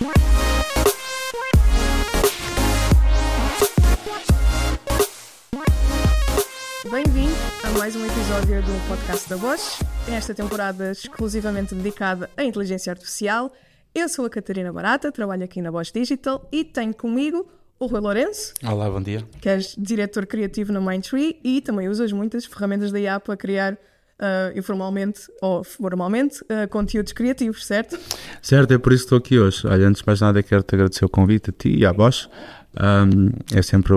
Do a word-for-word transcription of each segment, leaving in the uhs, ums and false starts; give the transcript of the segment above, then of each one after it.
Bem-vindo a mais um episódio do podcast da Bosch, esta temporada exclusivamente dedicada à inteligência artificial. Eu sou a Catarina Barata, trabalho aqui na Bosch Digital e tenho comigo o Rui Lourenço. Olá, bom dia. Que és diretor criativo na Mindtree e também usas muitas ferramentas da I A para criar uh, informalmente ou formalmente uh, conteúdos criativos, certo? Certo, é por isso que estou aqui hoje. Olha, antes de mais nada quero-te agradecer o convite a ti e à Bosch. Um, é, sempre,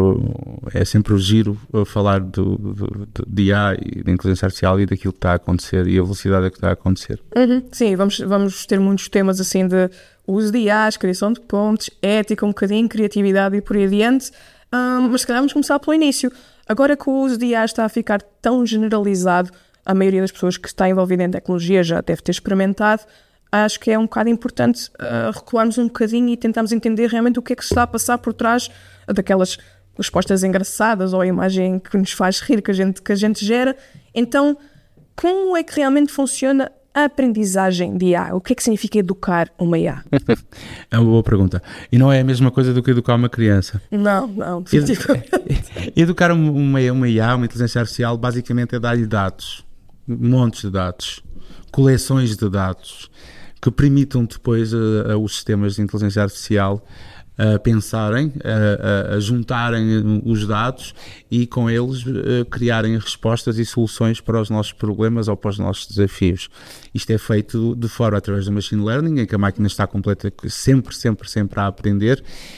é sempre o giro a falar do, do, do, de I A e da inteligência artificial e daquilo que está a acontecer e a velocidade a que está a acontecer. Uhum, sim, vamos, vamos ter muitos temas assim de uso de I A, criação de pontes, ética, um bocadinho, criatividade e por aí adiante, um, mas se calhar vamos começar pelo início. Agora que o uso de I A está a ficar tão generalizado, a maioria das pessoas que está envolvida em tecnologia já deve ter experimentado, acho que é um bocado importante uh, recuarmos um bocadinho e tentarmos entender realmente o que é que se está a passar por trás daquelas respostas engraçadas ou a imagem que nos faz rir que a gente, que a gente gera. Então, como é que realmente funciona a aprendizagem de I A? O que é que significa educar uma I A? É uma boa pergunta. E não é a mesma coisa do que educar uma criança? Não, não, definitivamente. Educar uma, uma I A, uma inteligência artificial, basicamente é dar-lhe dados, montes de dados, coleções de dados, que permitam depois a, a os sistemas de inteligência artificial a pensarem, a, a, a juntarem os dados e com eles a criarem respostas e soluções para os nossos problemas ou para os nossos desafios. Isto é feito de forma através do machine learning, em que a máquina está completa, sempre, sempre, sempre a aprender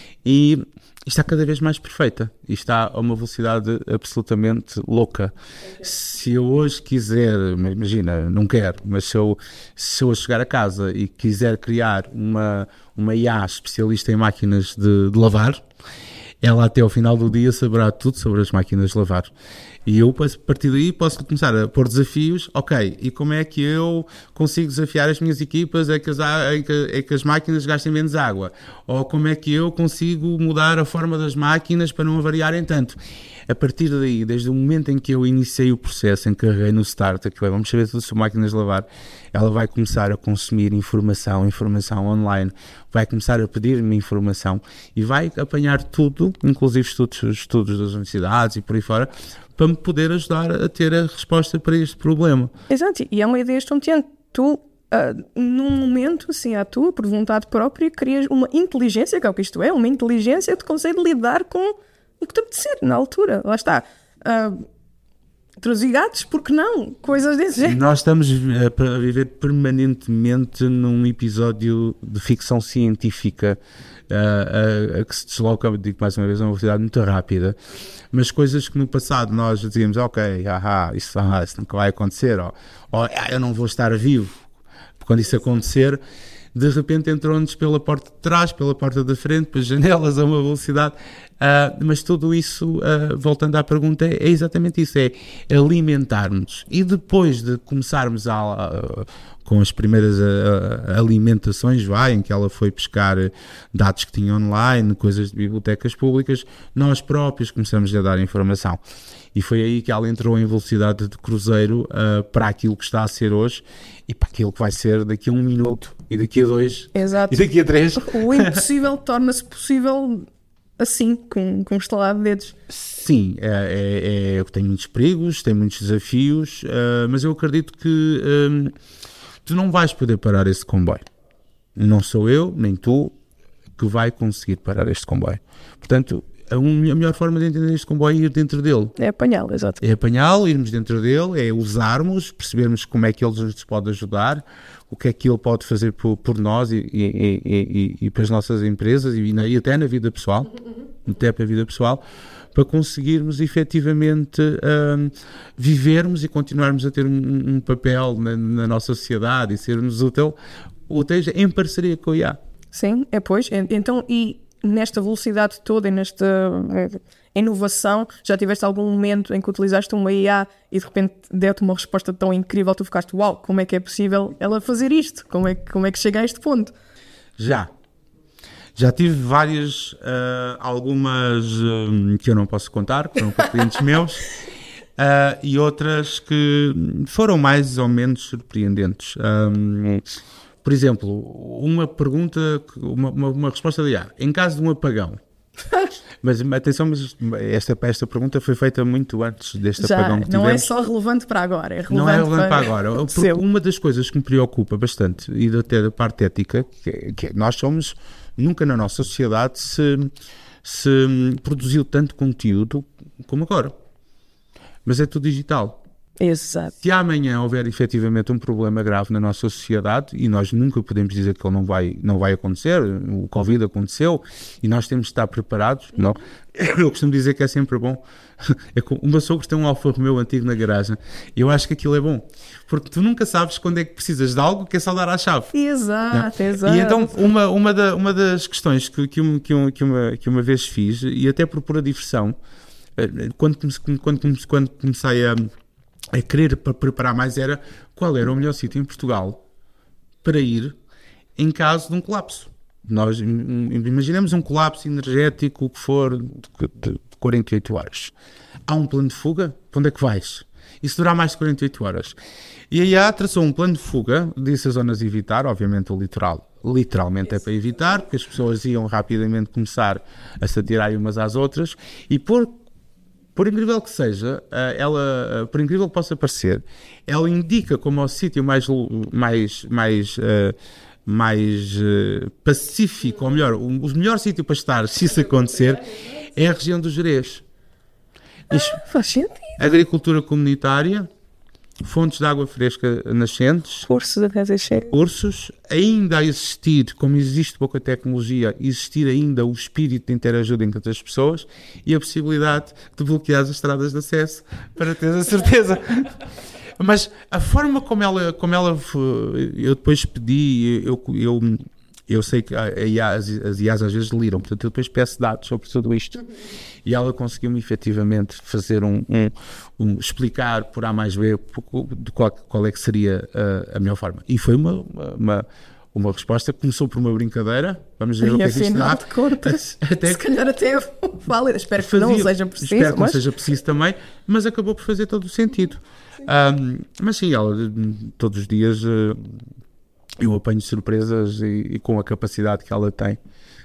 e está cada vez mais perfeita e está a uma velocidade absolutamente louca. Se eu hoje quiser, imagina, não quero, mas se eu, se eu chegar a casa e quiser criar uma, uma I A especialista em máquinas de, de lavar, ela até ao final do dia saberá tudo sobre as máquinas de lavar. E eu, a partir daí, posso começar a pôr desafios. Ok, e como é que eu consigo desafiar as minhas equipas a que as, a que, a que as máquinas gastem menos água? Ou como é que eu consigo mudar a forma das máquinas para não variarem tanto? A partir daí, desde o momento em que eu iniciei o processo, em que carreguei no Start, que vamos saber tudo sobre máquinas de lavar, ela vai começar a consumir informação, informação online, vai começar a pedir-me informação e vai apanhar tudo, inclusive estudos, estudos das universidades e por aí fora, para me poder ajudar a ter a resposta para este problema. Exato, e é uma ideia estonteante. Tu, uh, num momento, assim, à tua, por vontade própria, crias uma inteligência, que é o que isto é, uma inteligência que consegue lidar com o que te apetecer na altura. Lá está. Uh, Traduzir gatos, porque não? Coisas desse jeito. Nós estamos a, a viver permanentemente num episódio de ficção científica uh, a, a que se desloca, digo mais uma vez, a uma velocidade muito rápida, mas coisas que no passado nós dizíamos, ok, ahá, isso, ahá, isso nunca vai acontecer, ou, ou ah, eu não vou estar vivo. Quando isso acontecer, de repente entrou-nos pela porta de trás, pela porta da frente, pelas janelas a uma velocidade, uh, mas tudo isso, uh, voltando à pergunta, é exatamente isso, é alimentar-nos. E depois de começarmos a, uh, com as primeiras uh, alimentações, vai, em que ela foi pescar dados que tinha online, coisas de bibliotecas públicas, nós próprios começamos a dar informação. E foi aí que ela entrou em velocidade de cruzeiro uh, para aquilo que está a ser hoje e para aquilo que vai ser daqui a um minuto e daqui a dois. Exato. E daqui a três. O impossível torna-se possível assim, com, com um estalar de dedos. Sim, é, é, é, tem muitos perigos, tem muitos desafios, uh, mas eu acredito que um, tu não vais poder parar esse comboio. Não sou eu, nem tu, que vai conseguir parar este comboio. Portanto, a, um, a melhor forma de entender este comboio é ir dentro dele. É apanhá-lo, exato. É apanhá-lo, irmos dentro dele, é usarmos, percebermos como é que ele nos pode ajudar, o que é que ele pode fazer por, por nós e, e, e, e, e para as nossas empresas e, na, e até na vida pessoal, até para a vida pessoal, para conseguirmos efetivamente um, vivermos e continuarmos a ter um, um papel na, na nossa sociedade e sermos útil, úteis em parceria com a I A. Sim, é pois. Então, e nesta velocidade toda e nesta inovação, já tiveste algum momento em que utilizaste uma I A e de repente deu-te uma resposta tão incrível, tu ficaste, uau, como é que é possível ela fazer isto? Como é, como é que chega a este ponto? Já. Já tive várias, uh, algumas uh, que eu não posso contar, que foram para clientes meus, uh, e outras que foram mais ou menos surpreendentes. Um, por exemplo, uma pergunta, uma, uma, uma resposta de I A. Em caso de um apagão, mas atenção, mas esta, esta pergunta foi feita muito antes deste Já, apagão que tivemos. não é só relevante para agora, é relevante, não é relevante para, para agora. Porque uma das coisas que me preocupa bastante, e até da parte ética, que é, que é nós somos, nunca na nossa sociedade se, se produziu tanto conteúdo como agora. Mas é tudo digital. Exato. Se amanhã houver efetivamente um problema grave na nossa sociedade, e nós nunca podemos dizer que ele não vai, não vai acontecer, o Covid aconteceu, e nós temos de estar preparados, não? Eu costumo dizer que é sempre bom. É como, o meu sogro tem um Alfa Romeo antigo na garagem, e eu acho que aquilo é bom, porque tu nunca sabes quando é que precisas de algo que é só dar à chave. Exato, não? exato. E então, uma, uma, da, uma das questões que, que, uma, que, uma, que, uma, que uma vez fiz, e até por pura diversão, quando, quando, quando comecei a a querer para preparar mais, era qual era o melhor sítio em Portugal para ir em caso de um colapso. Nós imaginemos um colapso energético, o que for, de quarenta e oito horas. Há um plano de fuga? Para onde é que vais? Isso durar mais de quarenta e oito horas. E a I A traçou um plano de fuga, disse as zonas a evitar, obviamente o litoral literalmente é para evitar, porque as pessoas iam rapidamente começar a se atirarem umas às outras, e por Por incrível que seja, ela, por incrível que possa parecer, ela indica como o sítio mais, mais, mais, mais pacífico, ou melhor, o melhor sítio para estar, se isso acontecer, é a região do Gerês. Ah, faz sentido. Agricultura comunitária, fontes de água fresca nascentes, cursos até deixar. Cursos, ainda a existir, como existe pouca tecnologia, existir ainda o espírito de interajuda entre as pessoas e a possibilidade de bloquear as estradas de acesso para ter a certeza. Mas a forma como ela, como ela eu depois pedi, eu, eu, eu sei que a I A, as, as I As às vezes liram, portanto eu depois peço dados sobre tudo isto. E ela conseguiu-me efetivamente fazer um, um, um explicar por A mais B de qual, qual é que seria a, a melhor forma. E foi uma, uma, uma resposta que começou por uma brincadeira. Vamos ver e o que é que isto dá. De contas, até se calhar até é válida. Espero que fazia, não seja preciso. Espero que mas... não seja preciso também, mas acabou por fazer todo o sentido. Um, mas sim, ela todos os dias eu apanho surpresas e, e com a capacidade que ela tem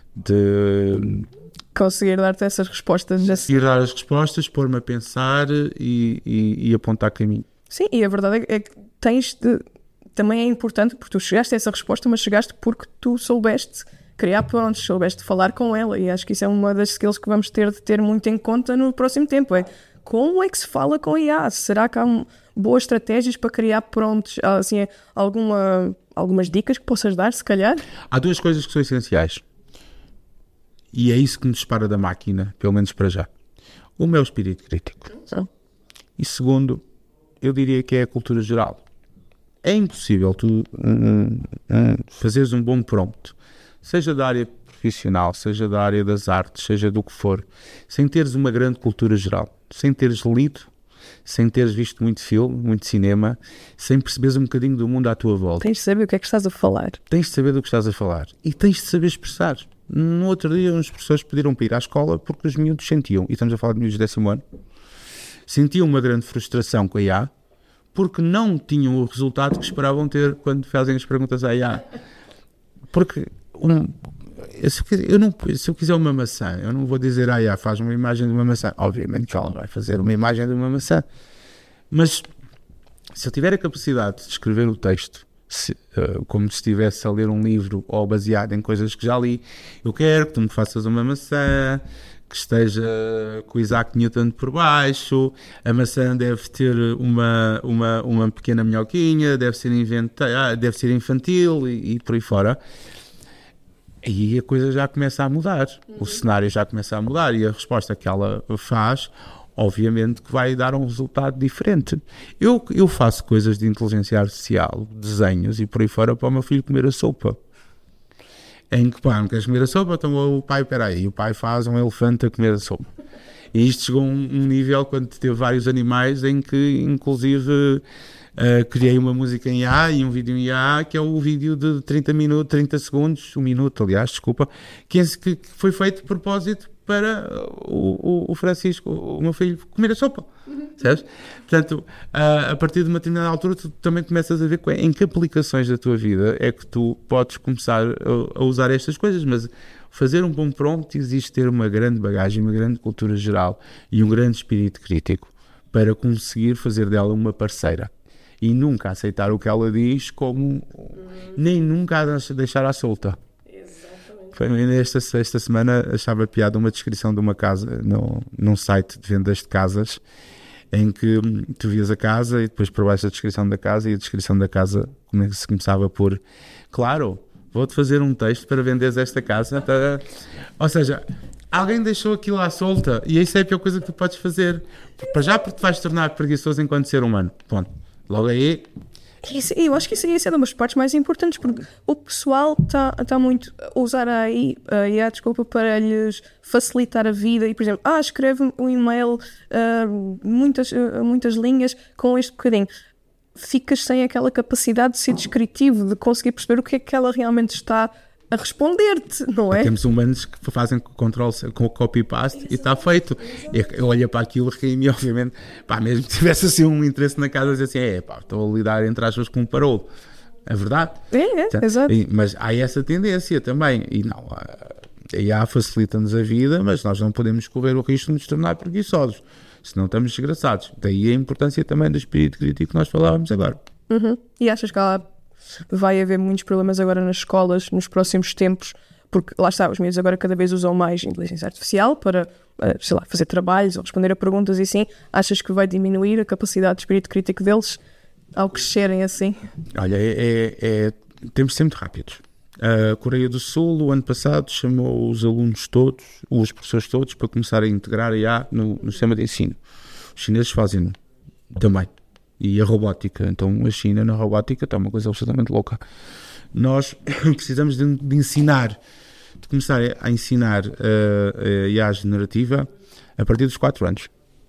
de conseguir dar-te essas respostas. Conseguir dar as respostas, pôr-me a pensar e, e, e apontar caminho. Sim, e a verdade é que tens de... Também é importante, porque tu chegaste a essa resposta, mas chegaste porque tu soubeste criar pontos, soubeste falar com ela, e acho que isso é uma das skills que vamos ter de ter muito em conta no próximo tempo. É como é que se fala com a I A? Será que há um, boas estratégias para criar pontos, assim, alguma, algumas dicas que possas dar, se calhar? Há duas coisas que são essenciais. E é isso que nos separa da máquina, pelo menos para já. Uma é o espírito crítico. Sim. E segundo, eu diria que é a cultura geral. É impossível tu hum, hum, fazeres um bom prompt, seja da área profissional, seja da área das artes, seja do que for, sem teres uma grande cultura geral, sem teres lido, sem teres visto muito filme, muito cinema, sem perceberes um bocadinho do mundo à tua volta. Tens de saber o que é que estás a falar. Tens de saber do que estás a falar. E tens de saber expressar. No outro dia, uns professores pediram para ir à escola porque os miúdos sentiam, e estamos a falar de miúdos de décimo ano, sentiam uma grande frustração com a I A porque não tinham o resultado que esperavam ter quando fazem as perguntas à I A. Porque um, se, eu não, se eu quiser uma maçã, eu não vou dizer à I A, faz uma imagem de uma maçã. Obviamente que ela vai fazer uma imagem de uma maçã. Mas se eu tiver a capacidade de escrever o texto Se, uh, como se estivesse a ler um livro ou baseado em coisas que já li, eu quero que tu me faças uma maçã que esteja com o Isaac Newton por baixo, a maçã deve ter uma, uma, uma pequena minhoquinha, deve ser, inventa, deve ser infantil e, e por aí fora. Aí a coisa já começa a mudar, o cenário já começa a mudar e a resposta que ela faz obviamente que vai dar um resultado diferente. Eu, eu faço coisas de inteligência artificial, desenhos e por aí fora para o meu filho comer a sopa. Em que, pá, não queres comer a sopa? Então o pai, peraí, o pai faz um elefante a comer a sopa. E isto chegou a um, um nível quando teve vários animais em que, inclusive, uh, criei uma música em I A e um vídeo em I A, que é o vídeo de trinta minutos, trinta segundos, um minuto, aliás, desculpa, que, que foi feito de propósito para o, o, o Francisco, o meu filho, comer a sopa. Sabes? Portanto, a, a partir de uma determinada altura, tu também começas a ver em que aplicações da tua vida é que tu podes começar a, a usar estas coisas, mas fazer um bom prompt exige ter uma grande bagagem, uma grande cultura geral e um grande espírito crítico para conseguir fazer dela uma parceira e nunca aceitar o que ela diz como nem nunca a deixar à solta. Foi esta, esta semana achava piada uma descrição de uma casa no, num site de vendas de casas em que tu vias a casa e depois por baixo a descrição da casa, e a descrição da casa se começava por: claro, vou-te fazer um texto para venderes esta casa. Para... Ou seja, alguém deixou aquilo à solta, e isso é a pior coisa que tu podes fazer. Para já, porque te vais tornar preguiçoso enquanto ser humano. Ponto. Logo aí... Isso, eu acho que isso aí é uma das partes mais importantes, porque o pessoal está tá muito a usar a I A, a I A, desculpa, para lhes facilitar a vida e, por exemplo, ah, escreve um e-mail, uh, muitas, uh, muitas linhas com este bocadinho. Ficas sem aquela capacidade de ser descritivo, de conseguir perceber o que é que ela realmente está a responder-te, não é? Temos humanos que fazem control com o copy-paste e está feito. Eu, eu olho para aquilo e obviamente, pá, mesmo que tivesse assim um interesse na casa, dizer assim, é pá, estou a lidar entre aspas com um parolo. É verdade? É, é, então, exato. E, mas há essa tendência também. E não, a I A facilita-nos a vida, mas nós não podemos correr o risco de nos tornar preguiçosos, senão estamos desgraçados. Daí a importância também do espírito crítico que nós falávamos agora. Uhum. E achas que ela... vai haver muitos problemas agora nas escolas nos próximos tempos, porque lá está, os miúdos agora cada vez usam mais inteligência artificial para, sei lá, fazer trabalhos ou responder a perguntas e assim. Achas que vai diminuir a capacidade de espírito crítico deles ao crescerem assim? Olha, é, é, é, temos de ser muito rápidos. A Coreia do Sul, o ano passado, chamou os alunos todos, os professores todos, para começar a integrar a I A no, no sistema de ensino. Os chineses fazem também. E a robótica, então a China na robótica está uma coisa absolutamente louca. Nós precisamos de, de ensinar, de começar a ensinar uh, a I A generativa a partir dos quatro anos.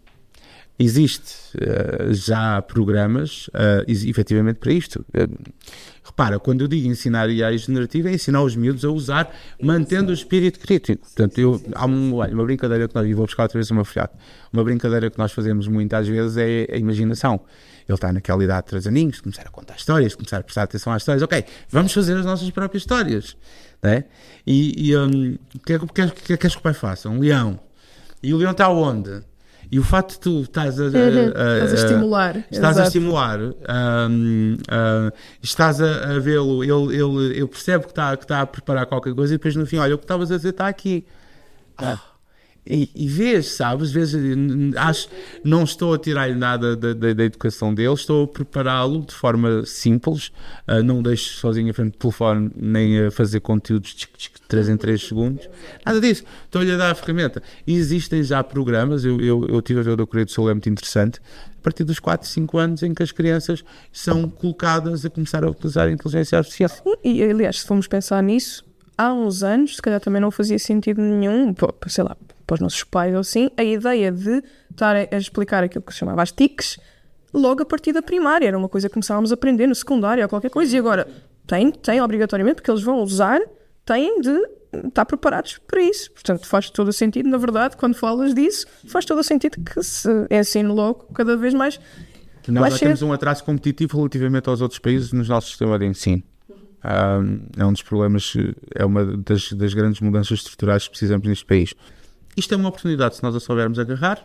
Existe uh, já programas uh, efetivamente para isto. Uh, repara, quando eu digo ensinar I A generativa, é ensinar os miúdos a usar, mantendo o espírito crítico. Portanto, eu, há uma, uma brincadeira que nós, e vou buscar outra vez uma filhada, uma brincadeira que nós fazemos muitas vezes é a imaginação. Ele está naquela idade de três aninhos, de começar a contar histórias, de começar a prestar atenção às histórias. Ok, vamos fazer as nossas próprias histórias. Né? E, e um, o que é que queres que o pai faça? Um leão. E o leão está onde? E o facto de tu estás a, a, a, a, a estimular, estás a estimular, um, uh, estás a, a vê-lo, ele, ele, ele percebe que está, que está a preparar qualquer coisa e depois no fim, olha, o que estavas a dizer está aqui. Ah. E, e vês, sabes, vês, acho, não estou a tirar-lhe nada da, da, da educação dele, estou a prepará-lo de forma simples, uh, não o deixo sozinho à frente do telefone, nem a fazer conteúdos de três em três segundos, nada disso, estou-lhe a dar a ferramenta. E existem já programas, eu, eu, eu tive a ver o da Coreia do Sul, é muito interessante, a partir dos quatro, cinco anos em que as crianças são colocadas a começar a utilizar a inteligência artificial. E, aliás, se formos pensar nisso, há uns anos, se calhar também não fazia sentido nenhum, sei lá, para os nossos pais ou assim, a ideia de estar a explicar aquilo que se chamava as T I Cs logo a partir da primária. Era uma coisa que começávamos a aprender no secundário ou qualquer coisa. E agora, tem, tem obrigatoriamente, porque eles vão usar, têm de estar preparados para isso. Portanto, faz todo o sentido, na verdade, quando falas disso, faz todo o sentido que se ensine logo cada vez mais. Nós já temos um atraso competitivo relativamente aos outros países no nosso sistema de ensino. Um, é um dos problemas, é uma das, das grandes mudanças estruturais que precisamos neste país. Isto é uma oportunidade se nós a soubermos agarrar,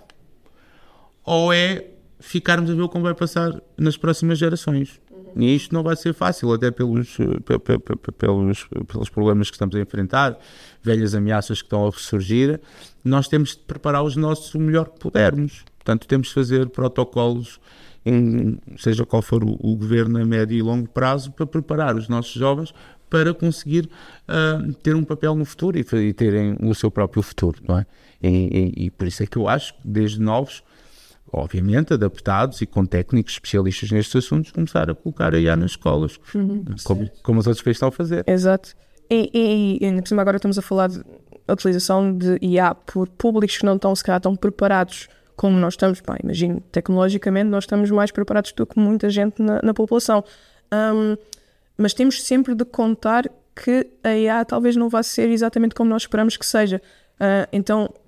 ou é ficarmos a ver como vai passar nas próximas gerações. Uhum. E isto não vai ser fácil, até pelos, pelos, pelos problemas que estamos a enfrentar, velhas ameaças que estão a ressurgir. Nós temos de preparar os nossos o melhor que pudermos. Portanto, temos de fazer protocolos, em, seja qual for o, o governo a médio e longo prazo, para preparar os nossos jovens para conseguir uh, ter um papel no futuro e, e terem o seu próprio futuro, não é? E, e, e por isso é que eu acho que desde novos, obviamente adaptados e com técnicos especialistas nestes assuntos, começar a colocar a I A nas escolas, uhum, como, como os outros países estão a fazer. Exato. E, e, e por cima agora estamos a falar de utilização de I A por públicos que não estão se calhar tão preparados como nós estamos. Pá, imagino, tecnologicamente nós estamos mais preparados do que muita gente na, na população. Um, mas temos sempre de contar que a I A talvez não vá ser exatamente como nós esperamos que seja. Uh, então,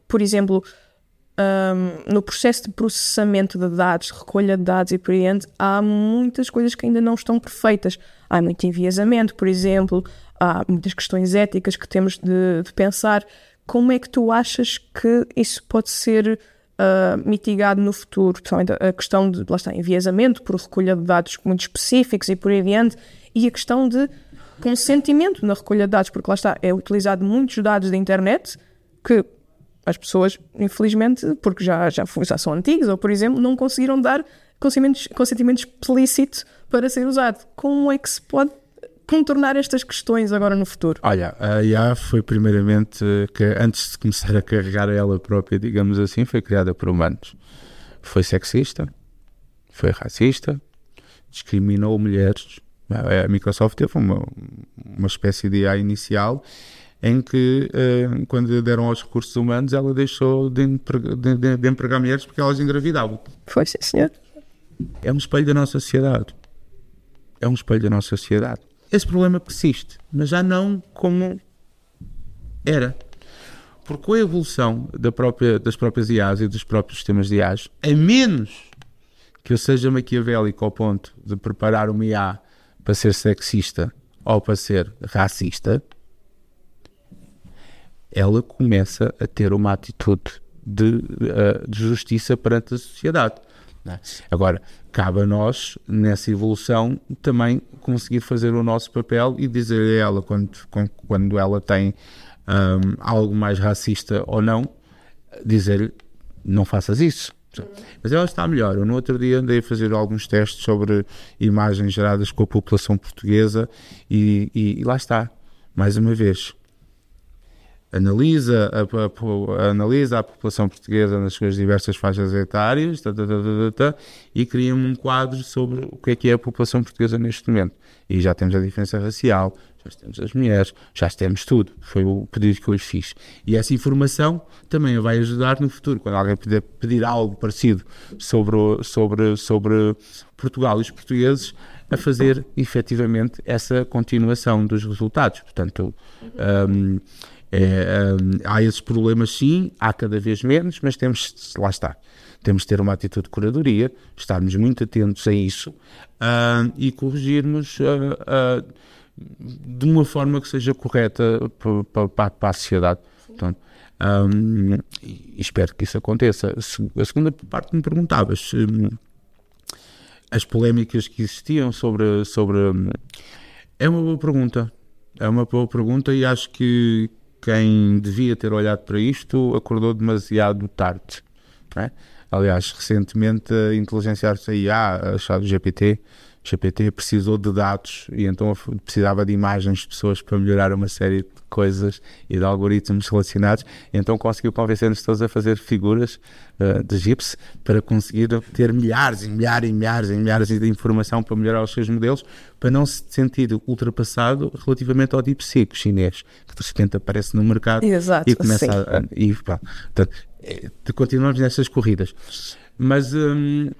por exemplo, um, no processo de processamento de dados, recolha de dados e por aí adiante, há muitas coisas que ainda não estão perfeitas. Há muito enviesamento, por exemplo, há muitas questões éticas que temos de, de pensar. Como é que tu achas que isso pode ser uh, mitigado no futuro? Principalmente a questão de, lá está, enviesamento por recolha de dados muito específicos e por aí adiante, e a questão de consentimento na recolha de dados, porque lá está, é utilizado muitos dados da internet que as pessoas, infelizmente, porque já, já, já são antigos, ou por exemplo, não conseguiram dar consentimento, consentimento explícito para ser usado. Como é que se pode contornar estas questões agora no futuro? Olha, a I A foi primeiramente, que antes de começar a carregar ela própria, digamos assim, foi criada por humanos. Foi sexista, foi racista, discriminou mulheres. A Microsoft teve uma, uma espécie de I A inicial em que, uh, quando deram aos recursos humanos, ela deixou de, emprega, de, de, de empregar mulheres porque elas engravidavam. Foi, sim, senhor. É um espelho da nossa sociedade. É um espelho da nossa sociedade. Esse problema persiste, mas já não como era. Porque com a evolução da própria, das próprias I As e dos próprios sistemas de I As, a menos que eu seja maquiavélico ao ponto de preparar uma I A para ser sexista ou para ser racista, ela começa a ter uma atitude de, de justiça perante a sociedade. Não é? Agora, cabe a nós, nessa evolução, também conseguir fazer o nosso papel e dizer a ela, quando, quando ela tem um, algo mais racista ou não, dizer-lhe, não faças isso. Mas ela está melhor. Eu no outro dia andei a fazer alguns testes sobre imagens geradas com a população portuguesa e, e, e lá está, mais uma vez, analisa a, a, a, analisa a população portuguesa nas suas diversas faixas etárias, tá, tá, tá, tá, tá, e cria-me um quadro sobre o que é que é a população portuguesa neste momento. E já temos a diferença racial, já temos as mulheres, já temos tudo. Foi o pedido que eu lhe fiz. E essa informação também a vai ajudar no futuro, quando alguém pedir, pedir algo parecido sobre, sobre, sobre Portugal e os portugueses, a fazer efetivamente essa continuação dos resultados. Portanto, um, é, um, há esses problemas sim, há cada vez menos, mas temos, lá está, temos de ter uma atitude de curadoria, estarmos muito atentos a isso uh, e corrigirmos uh, uh, de uma forma que seja correta para, para, para a sociedade. Portanto, um, e espero que isso aconteça. A segunda parte me perguntavas um, as polémicas que existiam sobre, sobre... É uma boa pergunta. É uma boa pergunta e acho que quem devia ter olhado para isto acordou demasiado tarde. Não é? Aliás, recentemente a inteligência artificial, a chamada G P T, G P T precisou de dados e então precisava de imagens de pessoas para melhorar uma série de coisas e de algoritmos relacionados, então conseguiu convencer-nos todos a fazer figuras uh, de gipsy para conseguir ter milhares e milhares e milhares e milhares de informação para melhorar os seus modelos, para não se sentir ultrapassado relativamente ao DeepSeek chinês, que de repente aparece no mercado. Exato, e começa a, a, e, pá, portanto, é, continuamos nessas corridas. Mas hum,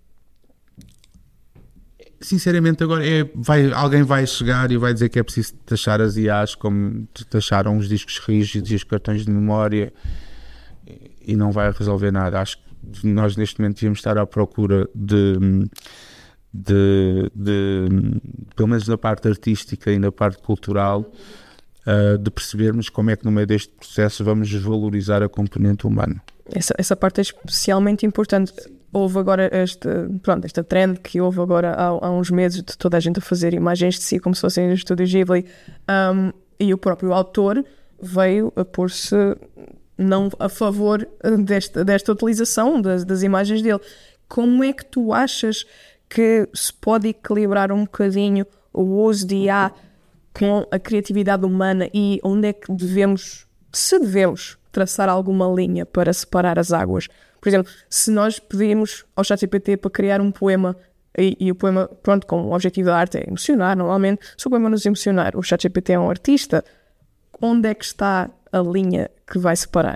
sinceramente agora é, vai, alguém vai chegar e vai dizer que é preciso taxar as I As como taxaram os discos rígidos e os cartões de memória e não vai resolver nada. Acho que nós neste momento devíamos estar à procura de, de, de pelo menos na parte artística e na parte cultural, uh, de percebermos como é que no meio deste processo vamos desvalorizar a componente humana. Essa, essa parte é especialmente importante. Houve agora este, pronto, esta trend que houve agora há, há uns meses de toda a gente a fazer imagens de si como se fossem do Estúdio Ghibli, um, e o próprio autor veio a pôr-se não a favor desta, desta utilização das, das imagens dele. Como é que tu achas que se pode equilibrar um bocadinho o uso de I A com a criatividade humana e onde é que devemos, se devemos, traçar alguma linha para separar as águas? Por exemplo, se nós pedimos ao ChatGPT para criar um poema e, e o poema, pronto, com o objetivo da arte é emocionar, normalmente, se o poema nos emocionar, o ChatGPT é um artista, onde é que está a linha que vai separar?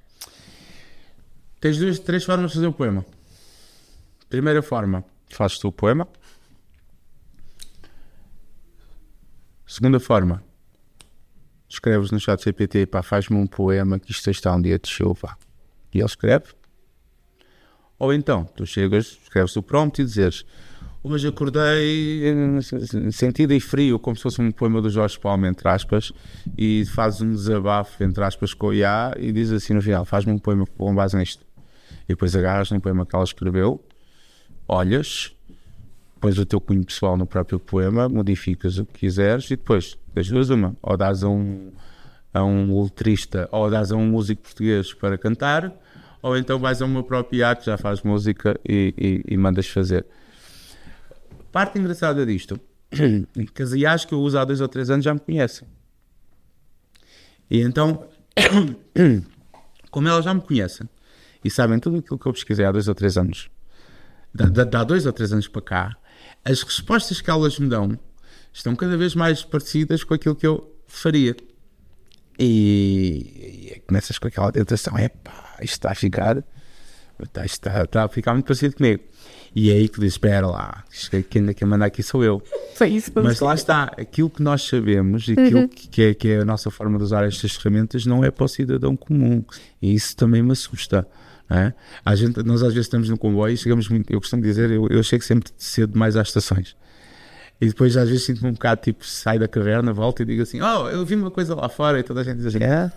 Tens duas, três formas de fazer o poema. Primeira forma, fazes tu o poema. Segunda forma, escreves no chat G P T, pá, faz-me um poema que isto está um dia de chuva. E ele escreve. Ou então, tu chegas, escreves o prompt e dizes: hoje acordei sentido e frio, como se fosse um poema do Jorge Palma, entre aspas, e fazes um desabafo, entre aspas, com o I A e diz assim no final: faz-me um poema com base nisto. E depois agarras no poema que ela escreveu, olhas, pões o teu cunho pessoal no próprio poema, modificas o que quiseres e depois, das duas uma, ou dás a um, a um letrista ou dás a um músico português para cantar, ou então vais a uma própria I A que já faz música e, e, e mandas fazer. Parte engraçada disto, que as I As que eu uso há dois ou três anos já me conhecem. E então, como elas já me conhecem e sabem tudo aquilo que eu pesquisei há dois ou três anos, há dois ou três anos para cá, as respostas que elas me dão estão cada vez mais parecidas com aquilo que eu faria. E, e começas com aquela tentação: é pá, isto está a ficar, isto está, está a ficar muito parecido comigo. E é aí que diz: espera lá, quem ainda quer mandar aqui sou eu. Foi isso. Mas lá está, aquilo que nós sabemos e aquilo uhum. que, é, que é a nossa forma de usar estas ferramentas não é para o cidadão comum. E isso também me assusta. É? A gente, nós às vezes estamos no comboio e chegamos muito, eu costumo dizer, eu, eu chego sempre cedo demais às estações e depois às vezes sinto-me um bocado tipo, saio da caverna, volto e digo assim: oh, eu vi uma coisa lá fora, e toda a gente diz assim: é?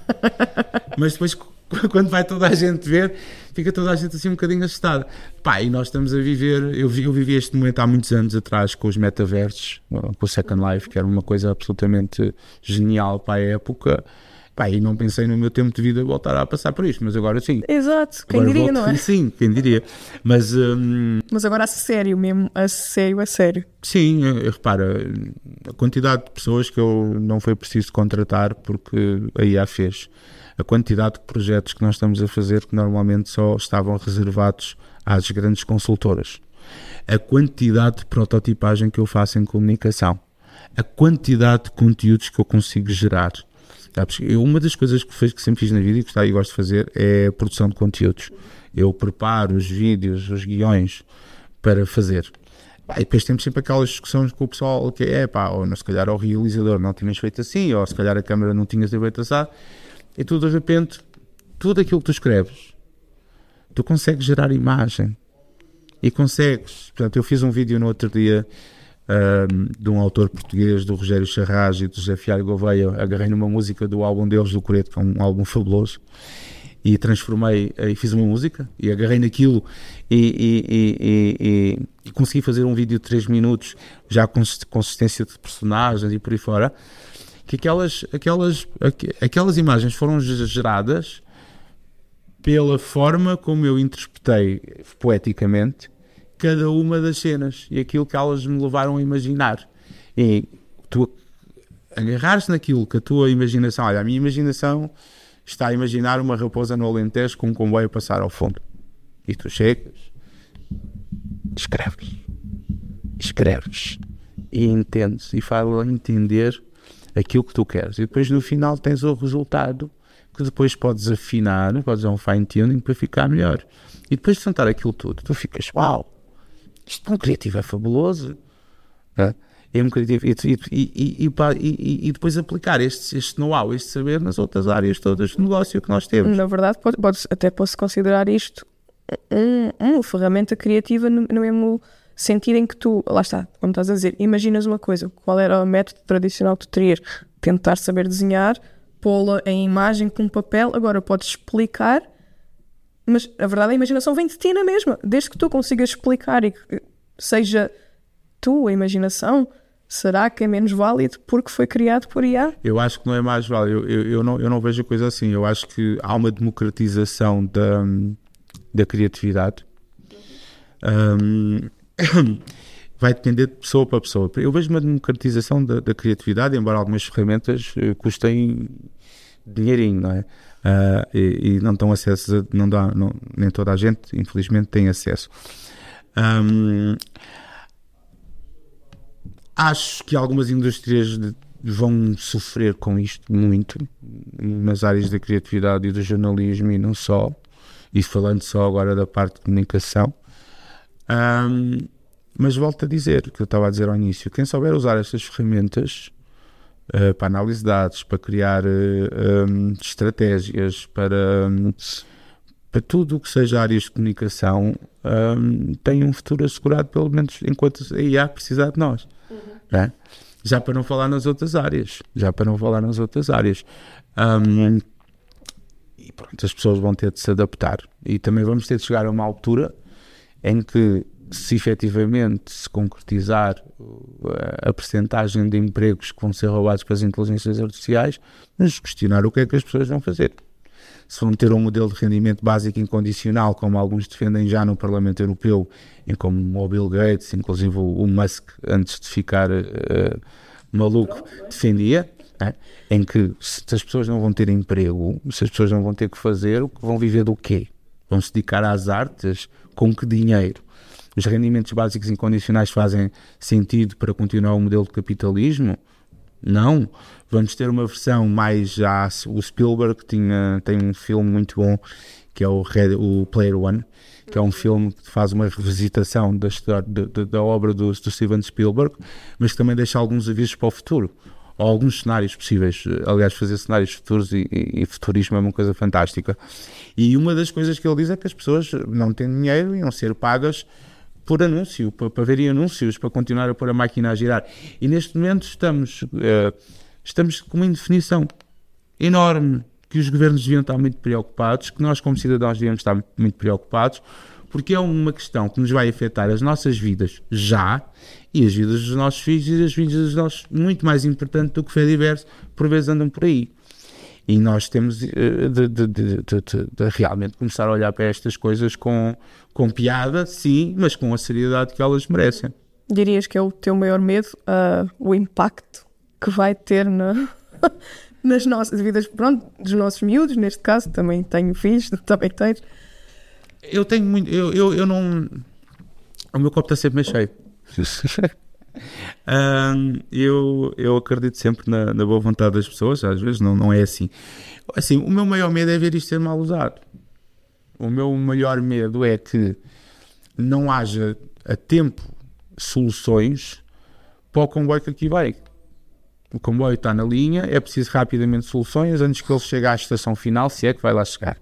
Mas depois quando vai toda a gente ver, fica toda a gente assim um bocadinho assustada. Pá, e nós estamos a viver, eu, vi, eu vivi este momento há muitos anos atrás com os metaversos, com o Second Life, que era uma coisa absolutamente genial para a época. Pá, e não pensei no meu tempo de vida voltar a passar por isto, mas agora sim. Exato, quem agora diria, volto, não é? Sim, quem diria. Mas, hum, mas agora a sério mesmo, a sério, a sério. Sim, repara, a quantidade de pessoas que eu não foi preciso contratar porque a I A fez. A quantidade de projetos que nós estamos a fazer que normalmente só estavam reservados às grandes consultoras. A quantidade de prototipagem que eu faço em comunicação. A quantidade de conteúdos que eu consigo gerar. Eu, uma das coisas que, fez, que sempre fiz na vida e que e gosto de fazer é a produção de conteúdos. Eu preparo os vídeos, os guiões para fazer. Pá, e depois temos sempre aquelas discussões com o pessoal que é, pá, ou se calhar o realizador não tinhas feito assim, ou se calhar a câmera não tinhas feito assim, e tu de repente, tudo aquilo que tu escreves, tu consegues gerar imagem e consegues. Portanto, eu fiz um vídeo no outro dia Um, de um autor português, do Rogério Charras e do José Fialho Gouveia. Agarrei numa música do álbum deles, do Coreto, que é um álbum fabuloso, e transformei e fiz uma música e agarrei naquilo e, e, e, e, e consegui fazer um vídeo de três minutos já com consistência de personagens e por aí fora, que aquelas, aquelas, aquelas imagens foram geradas pela forma como eu interpretei poeticamente cada uma das cenas e aquilo que elas me levaram a imaginar. E tu agarrares naquilo que a tua imaginação, olha, a minha imaginação está a imaginar uma raposa no Alentejo com um comboio a passar ao fundo. E tu chegas, escreves, escreves e entendes e faz-la entender aquilo que tu queres. E depois no final tens o resultado que depois podes afinar, podes dar um fine tuning para ficar melhor. E depois de sentar aquilo tudo, tu ficas, uau, isto é um criativo, é fabuloso. É, é um criativo. E, e, e, e, e, e depois aplicar este, este know-how, este saber nas outras áreas todas de negócio que nós temos. Na verdade, pode, pode, até posso considerar isto um, uma ferramenta criativa no, no mesmo sentido em que tu, lá está, como estás a dizer, imaginas uma coisa, qual era o método tradicional que tu terias? Tentar saber desenhar, pô-la em imagem com papel, agora podes explicar. Mas a verdade, a imaginação vem de ti na mesma. Desde que tu consigas explicar e que seja tu a imaginação, será que é menos válido porque foi criado por I A? Eu acho que não é mais válido. Eu, eu, eu, não, eu não vejo a coisa assim. Eu acho que há uma democratização da, da criatividade. Um, vai depender de pessoa para pessoa. Eu vejo uma democratização da, da criatividade, embora algumas ferramentas custem dinheirinho, não é? Uh, e, e não dão acesso, a, não dá, não, nem toda a gente, infelizmente, tem acesso. Um, acho que algumas indústrias de, vão sofrer com isto muito, nas áreas da criatividade e do jornalismo e não só, e falando só agora da parte de comunicação. Um, mas volto a dizer o que eu estava a dizer ao início: quem souber usar estas ferramentas uh, para análise de dados, para criar uh, um, estratégias, para, um, para tudo o que seja áreas de comunicação, um, tem um futuro assegurado, pelo menos enquanto a I A precisar de nós. Uhum. Né? Já para não falar nas outras áreas. Já para não falar nas outras áreas. Um, e pronto, as pessoas vão ter de se adaptar. E também vamos ter de chegar a uma altura em que, se efetivamente se concretizar a percentagem de empregos que vão ser roubados pelas inteligências artificiais, nos questionar o que é que as pessoas vão fazer. Se vão ter um modelo de rendimento básico incondicional, como alguns defendem já no Parlamento Europeu, em como o Bill Gates, inclusive o Musk, antes de ficar uh, maluco, defendia, né? Em que se as pessoas não vão ter emprego, se as pessoas não vão ter que fazer, vão viver do quê? Vão se dedicar às artes? Com que dinheiro? Os rendimentos básicos incondicionais fazem sentido para continuar o modelo de capitalismo? Não. Vamos ter uma versão mais já... O Spielberg tinha, tem um filme muito bom, que é o, Red, o Player One, que é um filme que faz uma revisitação da, história, da, da obra do, do Steven Spielberg, mas que também deixa alguns avisos para o futuro, ou alguns cenários possíveis. Aliás, fazer cenários futuros e, e, e futurismo é uma coisa fantástica. E uma das coisas que ele diz é que as pessoas não têm dinheiro e iam ser pagas por anúncio, para, para verem anúncios, para continuar a pôr a máquina a girar. E neste momento estamos, uh, estamos com uma indefinição enorme, que os governos deviam estar muito preocupados, que nós como cidadãos devíamos estar muito preocupados, porque é uma questão que nos vai afetar as nossas vidas já, e as vidas dos nossos filhos e as vidas dos nossos, muito mais importante do que o diverso, por vezes andam por aí. E nós temos de, de, de, de, de, de realmente começar a olhar para estas coisas com, com piada, sim, mas com a seriedade que elas merecem. Dirias que é o teu maior medo, uh, o impacto que vai ter na, nas nossas vidas, pronto, dos nossos miúdos, neste caso, também tenho filhos, também tens. Eu tenho muito, eu, eu, eu não, o meu copo está sempre meio cheio. Um, eu, eu acredito sempre na, na boa vontade das pessoas, às vezes não, não é assim. Assim, o meu maior medo é ver isto ser mal usado. O meu maior medo é que não haja a tempo soluções para o comboio que aqui vai. O comboio está na linha, é preciso rapidamente soluções antes que ele chegue à estação final, se é que vai lá chegar.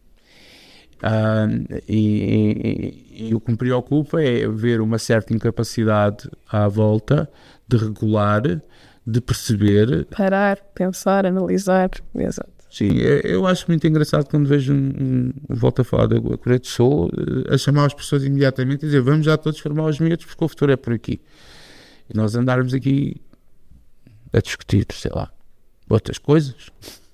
Uh, e, e, e o que me preocupa é ver uma certa incapacidade à volta de regular, de perceber, parar, pensar, analisar. Exato. Sim, eu acho muito engraçado quando vejo um, um volto a falar da Coreia do Sul, a chamar as pessoas imediatamente e dizer vamos já todos formar os miúdos porque o futuro é por aqui, e nós andarmos aqui a discutir, sei lá, outras coisas.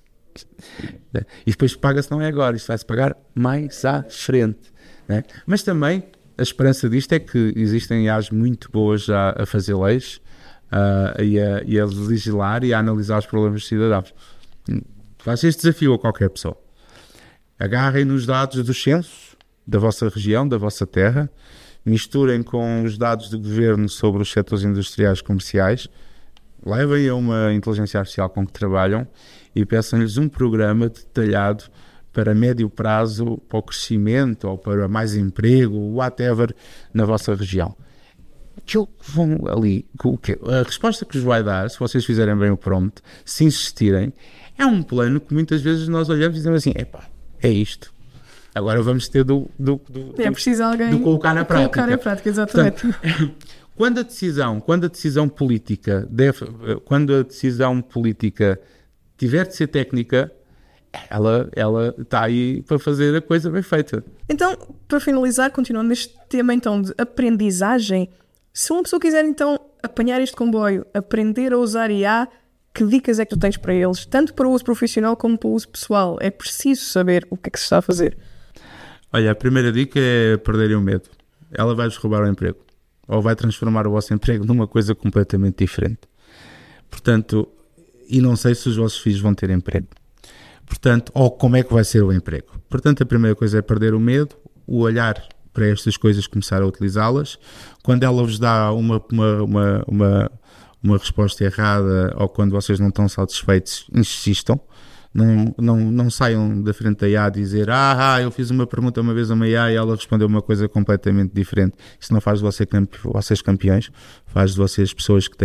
E depois paga-se, não é agora, isto vai-se pagar mais à frente, né? Mas também a esperança disto é que existem I As muito boas já a fazer leis, uh, e, a, e a legislar e a analisar os problemas dos cidadãos. Faça este desafio a qualquer pessoa: agarrem nos dados dos censos da vossa região, da vossa terra, misturem com os dados do governo sobre os setores industriais comerciais, levem a uma inteligência artificial com que trabalham e peçam-lhes um programa detalhado para médio prazo, para o crescimento ou para mais emprego, whatever, na vossa região. Aquilo que vão ali, a resposta que vos vai dar, se vocês fizerem bem o prompt, se insistirem, é um plano que muitas vezes nós olhamos e dizemos assim, epá, é isto. Agora vamos ter do, do, do, é preciso alguém do colocar na prática. Colocar na prática, exatamente. Portanto, quando a decisão, quando a decisão política deve, quando a decisão política tiver de ser técnica, ela, ela está aí para fazer a coisa bem feita. Então, para finalizar, continuando neste tema então de aprendizagem, se uma pessoa quiser então apanhar este comboio, aprender a usar I A, que dicas é que tu tens para eles, tanto para o uso profissional como para o uso pessoal? É preciso saber o que é que se está a fazer. Olha, a primeira dica é perderem o medo. Ela vai-vos roubar o emprego, ou vai transformar o vosso emprego numa coisa completamente diferente. Portanto, e não sei se os vossos filhos vão ter emprego. Portanto, ou como é que vai ser o emprego. Portanto, a primeira coisa é perder o medo, o olhar para estas coisas, começar a utilizá-las. Quando ela vos dá uma, uma, uma, uma, uma resposta errada, ou quando vocês não estão satisfeitos, insistam. Não, não, não saiam da frente da I A a dizer ah, ah, eu fiz uma pergunta uma vez a uma I A e ela respondeu uma coisa completamente diferente. Isso não faz de você campe- vocês campeões, faz de vocês pessoas que têm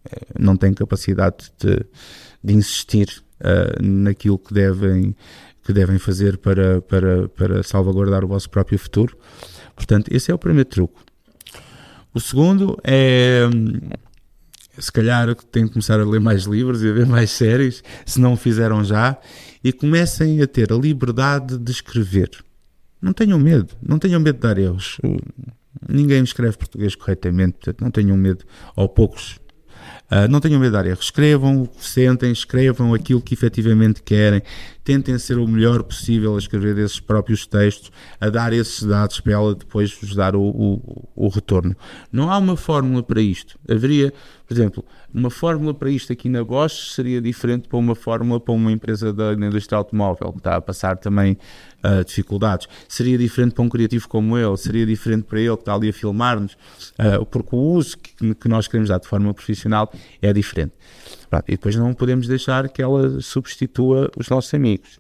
não têm capacidade de, de insistir uh, naquilo que devem, que devem fazer para, para, para salvaguardar o vosso próprio futuro. Portanto, esse é o primeiro truque. O segundo é, se calhar, têm que começar a ler mais livros e a ver mais séries, se não o fizeram já, e comecem a ter a liberdade de escrever. Não tenham medo, não tenham medo de dar erros. Ninguém escreve português corretamente, portanto, não tenham medo, ou poucos. Uh, não tenham medo de dar erros. Escrevam, sentem, escrevam aquilo que efetivamente querem. Tentem ser o melhor possível a escrever esses próprios textos, a dar esses dados para ela depois vos dar o, o, o retorno. Não há uma fórmula para isto. Haveria, por exemplo, uma fórmula para isto aqui na Bosch seria diferente para uma fórmula para uma empresa da indústria automóvel, que está a passar também uh, dificuldades. Seria diferente para um criativo como ele, seria diferente para ele que está ali a filmar-nos, uh, porque o uso que, que nós queremos dar de forma profissional é diferente. Pronto, e depois não podemos deixar que ela substitua os nossos amigos.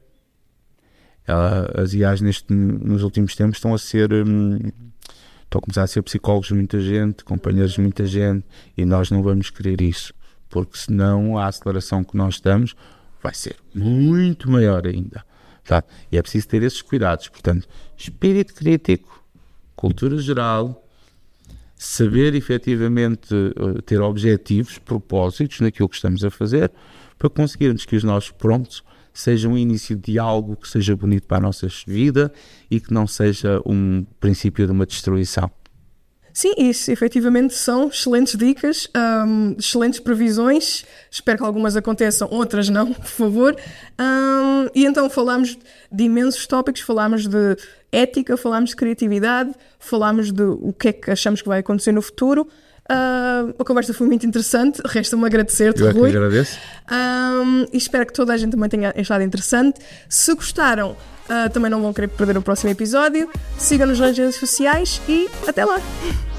Ela, as I As neste, nos últimos tempos estão a ser hum, estão a começar a ser psicólogos de muita gente, companheiros de muita gente, e nós não vamos querer isso, porque senão a aceleração que nós estamos vai ser muito maior ainda, tá? E é preciso ter esses cuidados. Portanto, espírito crítico, cultura geral, saber efetivamente ter objetivos, propósitos naquilo que estamos a fazer, para conseguirmos que os nossos prompts sejam um início de algo que seja bonito para a nossa vida e que não seja um princípio de uma destruição. Sim, isso efetivamente são excelentes dicas, um, excelentes previsões. Espero que algumas aconteçam, outras não, por favor. Um, e então falámos de imensos tópicos, falámos de ética, falámos de criatividade, falámos de o que é que achamos que vai acontecer no futuro. Uh, a conversa foi muito interessante, resta-me agradecer-te, Eu é que Rui. agradeço. Um, e espero que toda a gente também tenha achado interessante. Se gostaram, uh, também não vão querer perder o próximo episódio. Sigam-nos nas redes sociais e até lá!